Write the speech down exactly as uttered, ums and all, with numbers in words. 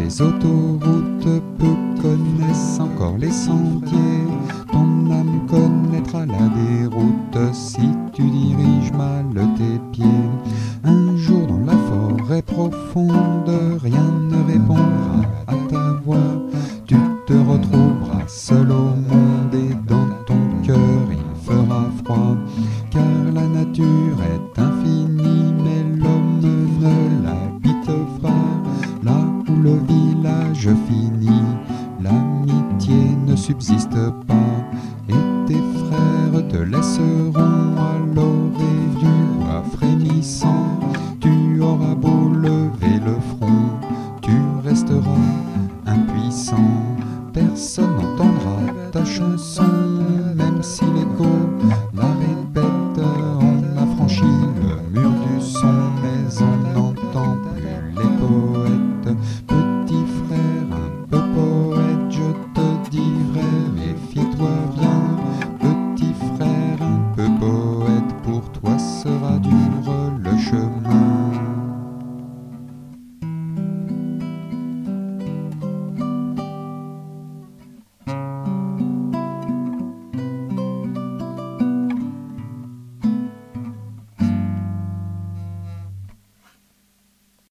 les autoroutes, peu connaissent encore les sentiers. Ton âme connaîtra la déroute si tu diriges mal tes pieds. Un jour dans la forêt profonde, rien ne répondra à ta voix. Tu te retrouveras seul au monde et dans ton cœur il fera froid. Car la nature est infinie, mais l'homme ne l'habite pas. Là où le village finit, l'amitié ne subsiste pas.